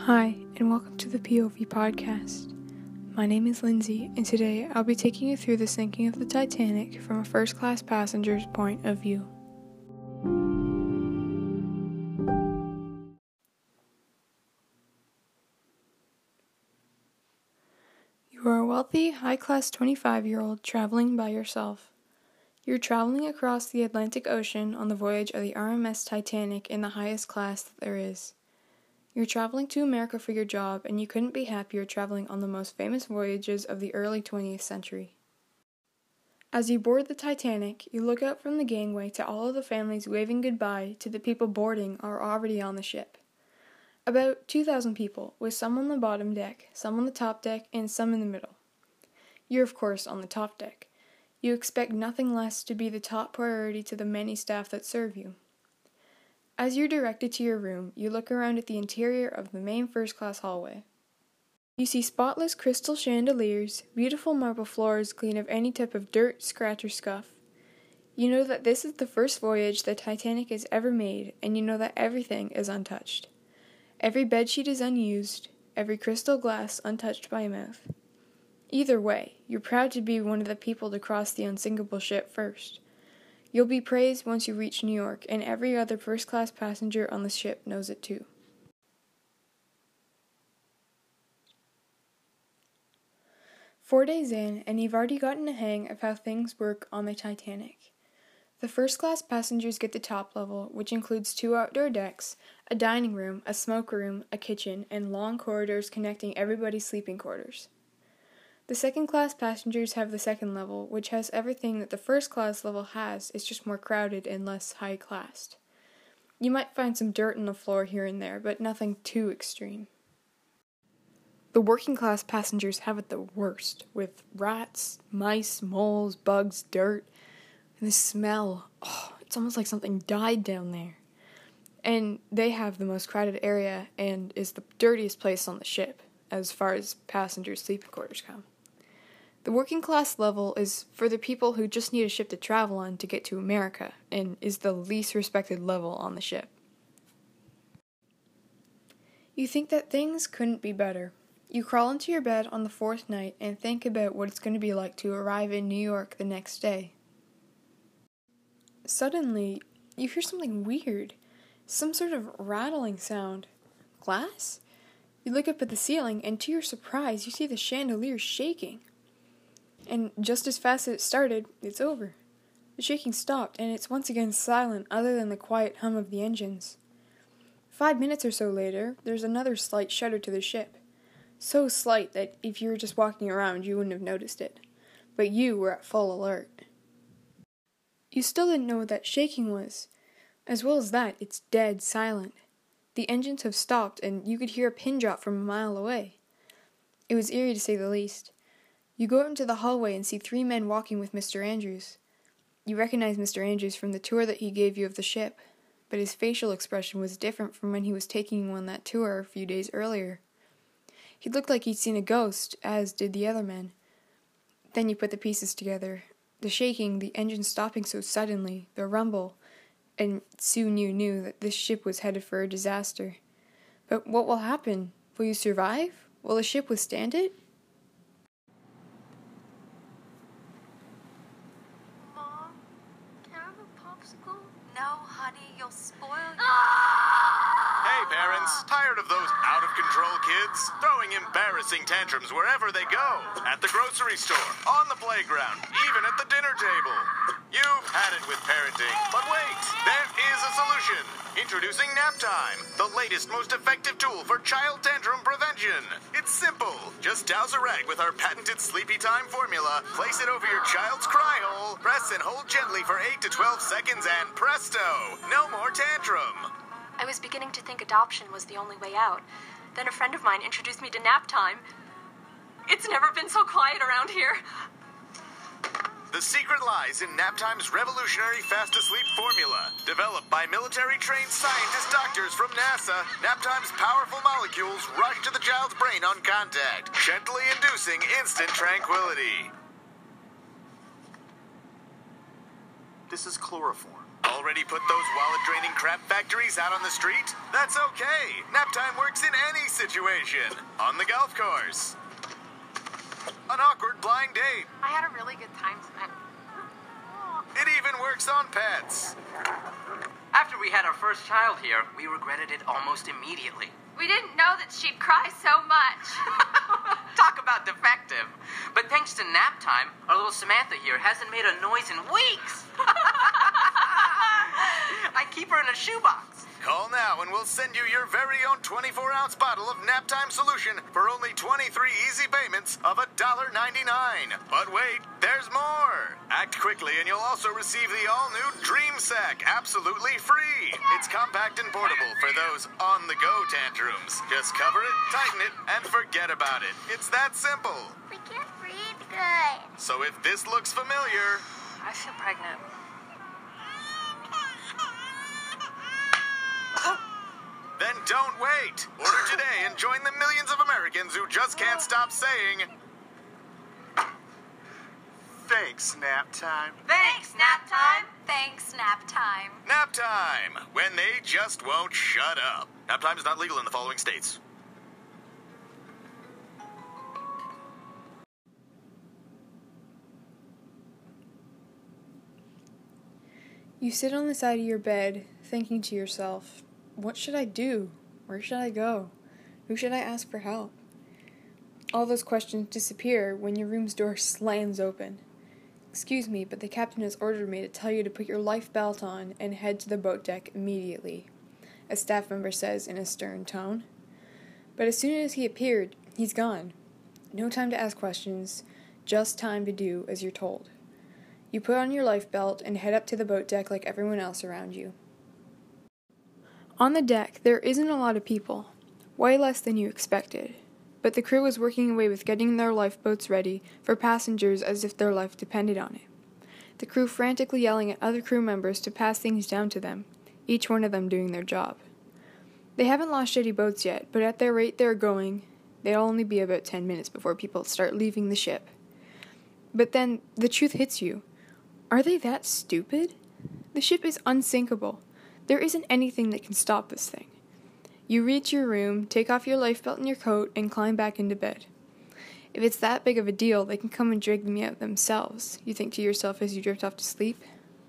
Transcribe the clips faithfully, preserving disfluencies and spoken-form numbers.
Hi, and welcome to the P O V podcast. My name is Lindsay, and today I'll be taking you through the sinking of the Titanic from a first-class passenger's point of view. You are a wealthy, high-class twenty-five-year-old traveling by yourself. You're traveling across the Atlantic Ocean on the voyage of the R M S Titanic in the highest class that there is. You're traveling to America for your job, and you couldn't be happier traveling on the most famous voyages of the early twentieth century. As you board the Titanic, you look out from the gangway to all of the families waving goodbye to the people boarding or already on the ship. About two thousand people, with some on the bottom deck, some on the top deck, and some in the middle. You're, of course, on the top deck. You expect nothing less to be the top priority to the many staff that serve you. As you're directed to your room, you look around at the interior of the main first-class hallway. You see spotless crystal chandeliers, beautiful marble floors clean of any type of dirt, scratch, or scuff. You know that this is the first voyage the Titanic has ever made, and you know that everything is untouched. Every bedsheet is unused, every crystal glass untouched by a mouth. Either way, you're proud to be one of the people to cross the unsinkable ship first. You'll be praised once you reach New York, and every other first-class passenger on the ship knows it too. Four days in, and you've already gotten a hang of how things work on the Titanic. The first-class passengers get the top level, which includes two outdoor decks, a dining room, a smoke room, a kitchen, and long corridors connecting everybody's sleeping quarters. The second-class passengers have the second level, which has everything that the first-class level has, it's just more crowded and less high-classed. You might find some dirt on the floor here and there, but nothing too extreme. The working-class passengers have it the worst, with rats, mice, moles, bugs, dirt, and the smell. Oh, it's almost like something died down there. And they have the most crowded area and is the dirtiest place on the ship, as far as passengers' sleeping quarters come. The working class level is for the people who just need a ship to travel on to get to America, and is the least respected level on the ship. You think that things couldn't be better. You crawl into your bed on the fourth night and think about what it's going to be like to arrive in New York the next day. Suddenly, you hear something weird, some sort of rattling sound. Glass? You look up at the ceiling, and to your surprise, you see the chandelier shaking. And just as fast as it started, it's over. The shaking stopped, and it's once again silent other than the quiet hum of the engines. Five minutes or so later, there's another slight shudder to the ship. So slight that if you were just walking around, you wouldn't have noticed it. But you were at full alert. You still didn't know what that shaking was. As well as that, it's dead silent. The engines have stopped, and you could hear a pin drop from a mile away. It was eerie to say the least. You go out into the hallway and see three men walking with Mister Andrews. You recognize Mister Andrews from the tour that he gave you of the ship, but his facial expression was different from when he was taking you on that tour a few days earlier. He looked like he'd seen a ghost, as did the other men. Then you put the pieces together. The shaking, the engine stopping so suddenly, the rumble, and soon you knew that this ship was headed for a disaster. But what will happen? Will you survive? Will the ship withstand it? Mom, can I have a popsicle? No, honey, you'll spoil it. Hey, parents, tired of those out-of-control kids? Throwing embarrassing tantrums wherever they go. At the grocery store, on the playground, even at the dinner table. You've had it with parenting, but wait, there is a solution. Introducing NapTime, the latest, most effective tool for child tantrum prevention. It's simple. Just douse a rag with our patented Sleepy Time formula, place it over your child's cry hole, press and hold gently for eight to twelve seconds, and presto, no more tantrum. I was beginning to think adoption was the only way out. Then a friend of mine introduced me to NapTime. It's never been so quiet around here. The secret lies in NapTime's revolutionary fast-to-sleep formula. Developed by military-trained scientist doctors from NASA, NapTime's powerful molecules rush to the child's brain on contact, gently inducing instant tranquility. This is chloroform. All already put those wallet-draining crap factories out on the street? That's okay. Naptime works in any situation. On the golf course. An awkward blind date. I had a really good time tonight. It even works on pets. After we had our first child here, we regretted it almost immediately. We didn't know that she'd cry so much. Talk about defective. But thanks to nap time, our little Samantha here hasn't made a noise in weeks. I keep her in a shoebox. Call now and we'll send you your very own twenty-four ounce bottle of Naptime Solution for only twenty-three easy payments of one dollar ninety-nine. But wait, there's more. Act quickly and you'll also receive the all-new Dream Sack absolutely free. It's compact and portable for those on-the-go tantrums. Just cover it, tighten it, and forget about it. It's that simple. We can't breathe good. So if this looks familiar, I feel pregnant. then don't wait. Order today and join the millions of Americans who just can't stop saying, thanks, Naptime. Thanks, nap time. Thanks, nap time. Naptime, when they just won't shut up. Naptime is not legal in the following states. You sit on the side of your bed, thinking to yourself, what should I do? Where should I go? Who should I ask for help? All those questions disappear when your room's door slams open. Excuse me, but the captain has ordered me to tell you to put your life belt on and head to the boat deck immediately, a staff member says in a stern tone. But as soon as he appeared, he's gone. No time to ask questions, just time to do as you're told. You put on your life belt and head up to the boat deck like everyone else around you. On the deck, there isn't a lot of people, way less than you expected, but the crew is working away with getting their lifeboats ready for passengers as if their life depended on it. The crew frantically yelling at other crew members to pass things down to them, each one of them doing their job. They haven't lost any boats yet, but at their rate they're going, they'll only be about ten minutes before people start leaving the ship. But then, the truth hits you. Are they that stupid? The ship is unsinkable. There isn't anything that can stop this thing. You reach your room, take off your lifebelt and your coat, and climb back into bed. If it's that big of a deal, they can come and drag me out themselves, you think to yourself as you drift off to sleep.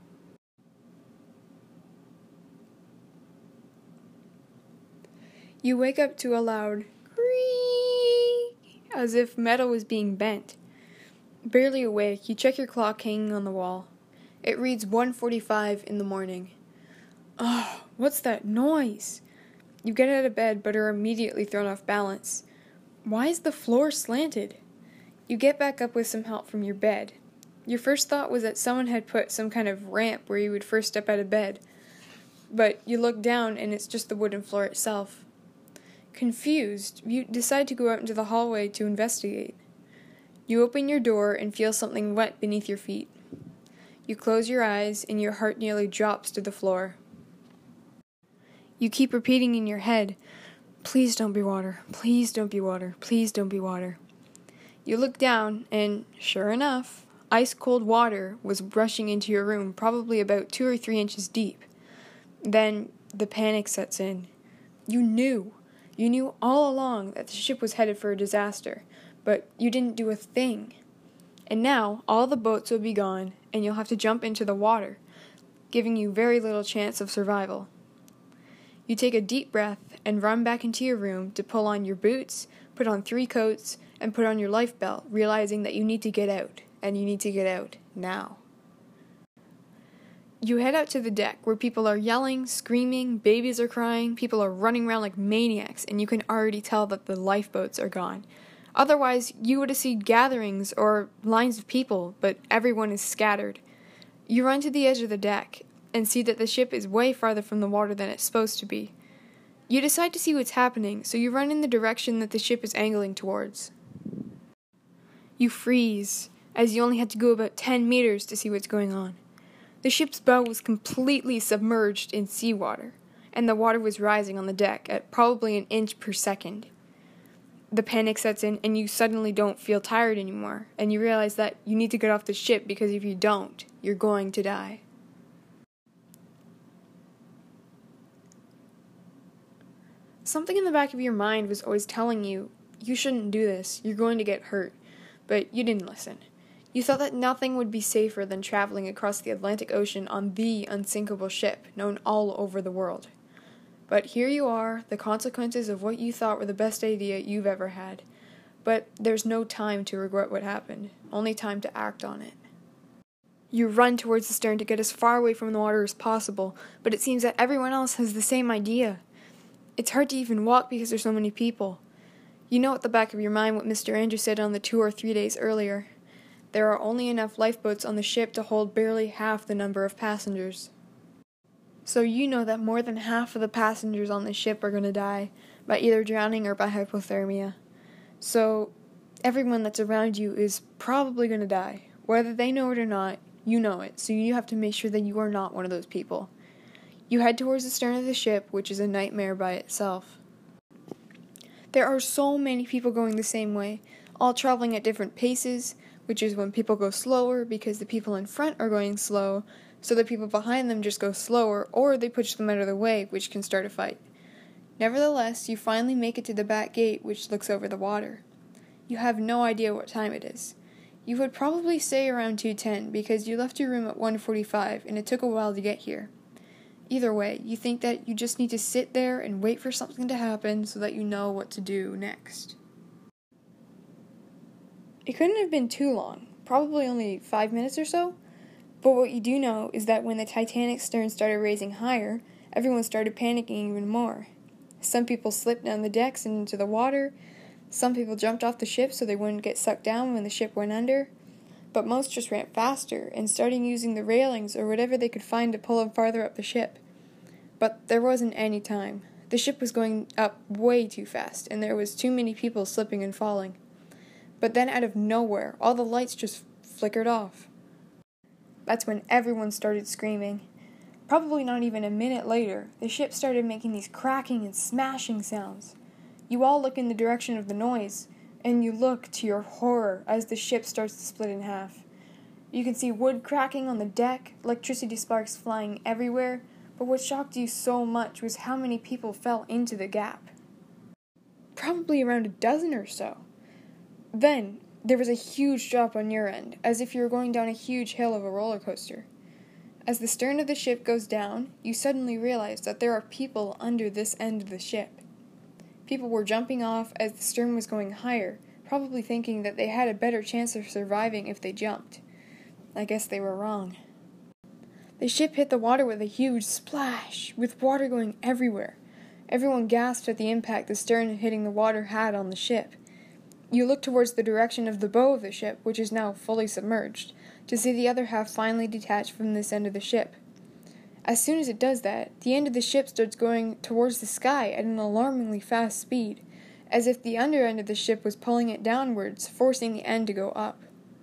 You wake up to a loud creak, as if metal was being bent. Barely awake, you check your clock hanging on the wall. It reads one forty-five in the morning. Oh, what's that noise? You get out of bed but are immediately thrown off balance. Why is the floor slanted? You get back up with some help from your bed. Your first thought was that someone had put some kind of ramp where you would first step out of bed. But you look down and it's just the wooden floor itself. Confused, you decide to go out into the hallway to investigate. You open your door and feel something wet beneath your feet. You close your eyes and your heart nearly drops to the floor. You keep repeating in your head, please don't be water, please don't be water, please don't be water. You look down and, sure enough, ice-cold water was rushing into your room, probably about two or three inches deep. Then the panic sets in. You knew. You knew all along that the ship was headed for a disaster, but you didn't do a thing. And now all the boats will be gone, and you'll have to jump into the water, giving you very little chance of survival. You take a deep breath and run back into your room to pull on your boots, put on three coats, and put on your life belt, realizing that you need to get out, and you need to get out now. You head out to the deck where people are yelling, screaming, babies are crying, people are running around like maniacs, and you can already tell that the lifeboats are gone. Otherwise, you would have seen gatherings or lines of people, but everyone is scattered. You run to the edge of the deck and see that the ship is way farther from the water than it's supposed to be. You decide to see what's happening, so you run in the direction that the ship is angling towards. You freeze, as you only had to go about ten meters to see what's going on. The ship's bow was completely submerged in seawater, and the water was rising on the deck at probably an inch per second. The panic sets in, and you suddenly don't feel tired anymore, and you realize that you need to get off the ship because if you don't, you're going to die. Something in the back of your mind was always telling you, you shouldn't do this, you're going to get hurt, but you didn't listen. You thought that nothing would be safer than traveling across the Atlantic Ocean on the unsinkable ship known all over the world. But here you are, the consequences of what you thought were the best idea you've ever had. But there's no time to regret what happened, only time to act on it. You run towards the stern to get as far away from the water as possible, but it seems that everyone else has the same idea. It's hard to even walk because there's so many people. You know at the back of your mind what Mister Andrews said on the two or three days earlier. There are only enough lifeboats on the ship to hold barely half the number of passengers. So you know that more than half of the passengers on the ship are going to die by either drowning or by hypothermia. So everyone that's around you is probably going to die. Whether they know it or not, you know it, so you have to make sure that you are not one of those people. You head towards the stern of the ship, which is a nightmare by itself. There are so many people going the same way, all traveling at different paces, which is when people go slower because the people in front are going slow, so the people behind them just go slower, or they push them out of the way, which can start a fight. Nevertheless, you finally make it to the back gate, which looks over the water. You have no idea what time it is. You would probably say around two ten, because you left your room at one forty-five, and it took a while to get here. Either way, you think that you just need to sit there and wait for something to happen so that you know what to do next. It couldn't have been too long, probably only five minutes or so, but what you do know is that when the Titanic's stern started raising higher, everyone started panicking even more. Some people slipped down the decks and into the water, some people jumped off the ship so they wouldn't get sucked down when the ship went under, but most just ran faster and started using the railings or whatever they could find to pull them farther up the ship. But there wasn't any time. The ship was going up way too fast, and there was too many people slipping and falling. But then out of nowhere, all the lights just flickered off. That's when everyone started screaming. Probably not even a minute later, the ship started making these cracking and smashing sounds. You all look in the direction of the noise, and you look to your horror as the ship starts to split in half. You can see wood cracking on the deck, electricity sparks flying everywhere, but what shocked you so much was how many people fell into the gap. Probably around a dozen or so. Then, there was a huge drop on your end, as if you were going down a huge hill of a roller coaster. As the stern of the ship goes down, you suddenly realize that there are people under this end of the ship. People were jumping off as the stern was going higher, probably thinking that they had a better chance of surviving if they jumped. I guess they were wrong. The ship hit the water with a huge splash, with water going everywhere. Everyone gasped at the impact the stern hitting the water had on the ship. You look towards the direction of the bow of the ship, which is now fully submerged, to see the other half finally detached from this end of the ship. As soon as it does that, the end of the ship starts going towards the sky at an alarmingly fast speed, as if the under end of the ship was pulling it downwards, forcing the end to go up.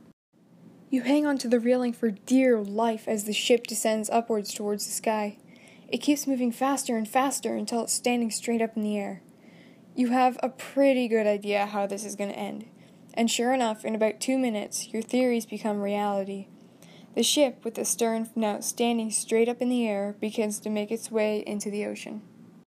You hang onto the railing for dear life as the ship descends upwards towards the sky. It keeps moving faster and faster until it's standing straight up in the air. You have a pretty good idea how this is going to end, and sure enough, in about two minutes, your theories become reality. The ship, with the stern now standing straight up in the air, begins to make its way into the ocean.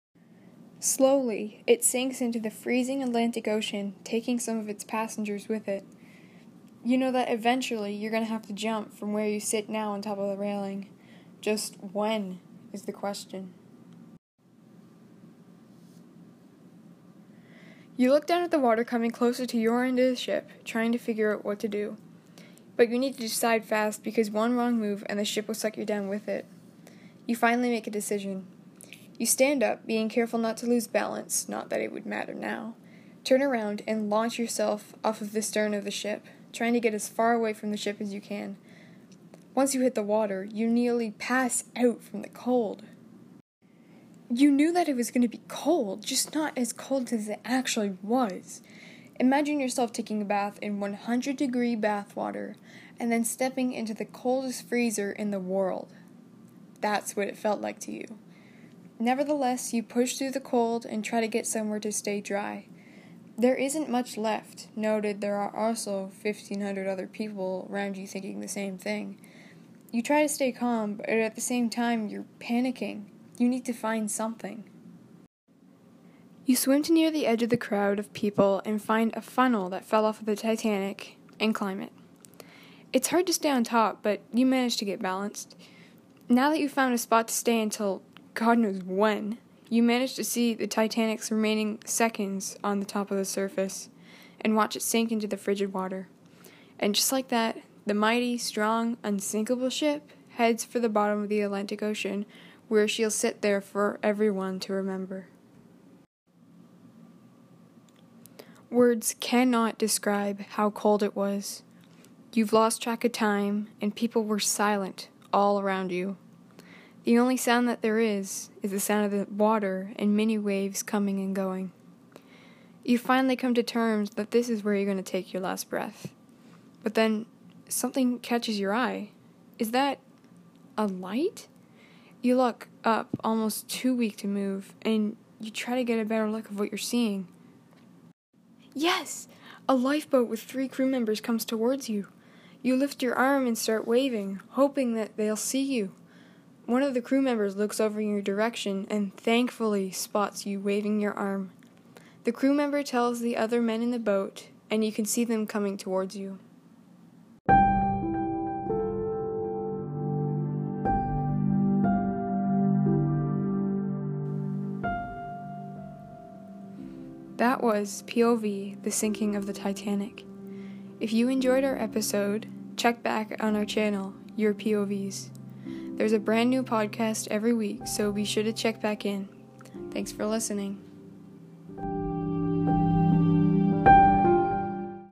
Slowly, it sinks into the freezing Atlantic Ocean, taking some of its passengers with it. You know that eventually you're going to have to jump from where you sit now on top of the railing. Just when is the question. You look down at the water coming closer to your end of the ship, trying to figure out what to do. But you need to decide fast because one wrong move and the ship will suck you down with it. You finally make a decision. You stand up, being careful not to lose balance, not that it would matter now. Turn around and launch yourself off of the stern of the ship, trying to get as far away from the ship as you can. Once you hit the water, you nearly pass out from the cold. You knew that it was going to be cold, just not as cold as it actually was. Imagine yourself taking a bath in one hundred degree bath water and then stepping into the coldest freezer in the world. That's what it felt like to you. Nevertheless, you push through the cold and try to get somewhere to stay dry. There isn't much left. Noted there are also fifteen hundred other people around you thinking the same thing. You try to stay calm, but at the same time you're panicking. You need to find something. You swim to near the edge of the crowd of people and find a funnel that fell off of the Titanic and climb it. It's hard to stay on top, but you manage to get balanced. Now that you've found a spot to stay until God knows when, you manage to see the Titanic's remaining seconds on the top of the surface and watch it sink into the frigid water. And just like that, the mighty, strong, unsinkable ship heads for the bottom of the Atlantic Ocean, where she'll sit there for everyone to remember. Words cannot describe how cold it was. You've lost track of time, and people were silent all around you. The only sound that there is is the sound of the water and many waves coming and going. You finally come to terms that this is where you're going to take your last breath. But then something catches your eye. Is that a light? You look up, almost too weak to move, and you try to get a better look of what you're seeing. Yes! A lifeboat with three crew members comes towards you. You lift your arm and start waving, hoping that they'll see you. One of the crew members looks over in your direction and thankfully spots you waving your arm. The crew member tells the other men in the boat, and you can see them coming towards you. That was P O V, The Sinking of the Titanic. If you enjoyed our episode, check back on our channel, Your P O Vs. There's a brand new podcast every week, so be sure to check back in. Thanks for listening.